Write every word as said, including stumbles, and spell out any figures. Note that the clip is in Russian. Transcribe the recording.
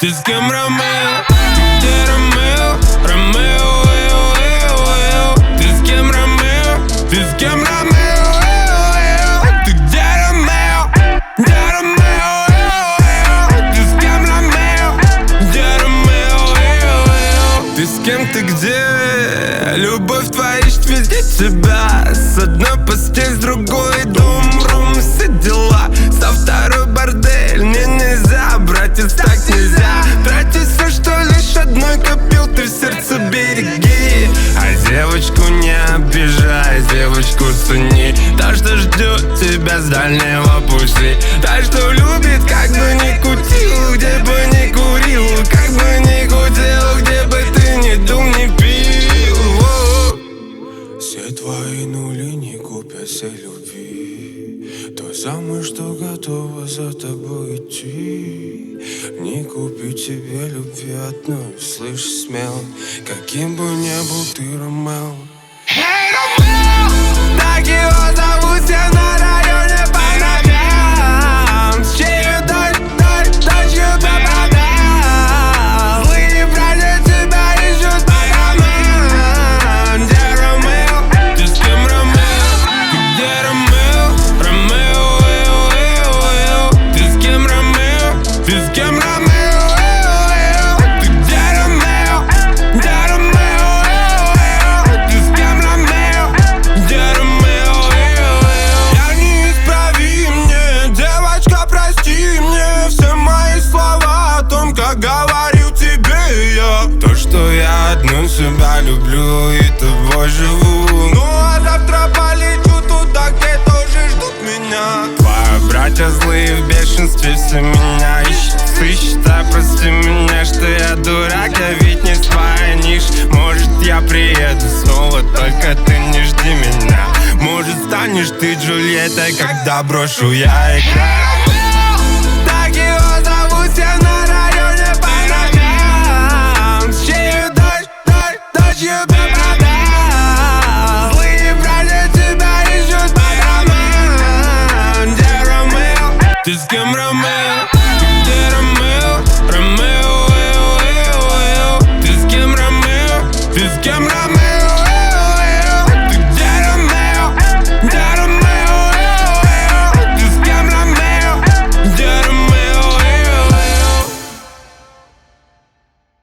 Ты с кем, Ромео? Ты где, Ромео? Ромео, эо, эо, эо. Ты с кем, Ромео? Ты с кем, Ромео? Эо, эо. Ты где, Ромео? Где Ромео? Эо, эо. Ты с кем, Ромео? Где Ромео? Эо, эо. Ты с кем, ты где? Любовь твоя ищет везде тебя. С одной постель, с другой дом, рум, все дела. Со второй бордель, мне нельзя, братец, так нельзя. Тратить все, что лишь одной копил, ты в сердце береги. А девочку не обижай, девочку цени. Та, что ждет тебя с дальнего пути. Та, что любит, как бы ни кутил, где бы ни курил, как бы ни кутил, где бы ты ни дул, ни пил. О-о. Все твои нули не купят всей любви. Той самой, что готова за тобой идти. Не купить тебе любви одной. Слышь, смело, каким бы ни был ты, Ромео. Эй, Ромео! Так его зовут все на районе по ночам. С чьей дочь, дочь, дочью ты продал. Злые братья тебя ищут по домам. Где Ромео? Ты с кем, Ромео? Ты где, Ромео? Ромео, эо, эо, эо. Ты с кем, Ромео? Ты с кем, Ромео? Эо, эо. Ты где, Ромео? Где Ромео? Эо, эо. Ты с кем, Ромео? Где Ромео? Эо, эо. Я неисправим, мне, девочка, прости мне все мои слова о том, как говорил тебе я. То, что я одну себя люблю и тобой живу. Ну а завтра полечу туда, где тоже ждут меня. Твои братья злые в бешенстве, все меня ищут, сыщут. А прости меня, что я дурак, я ведь не звонишь. Может, я приеду снова, только ты не жди меня. Может, станешь ты Джульеттой, когда брошу я играть.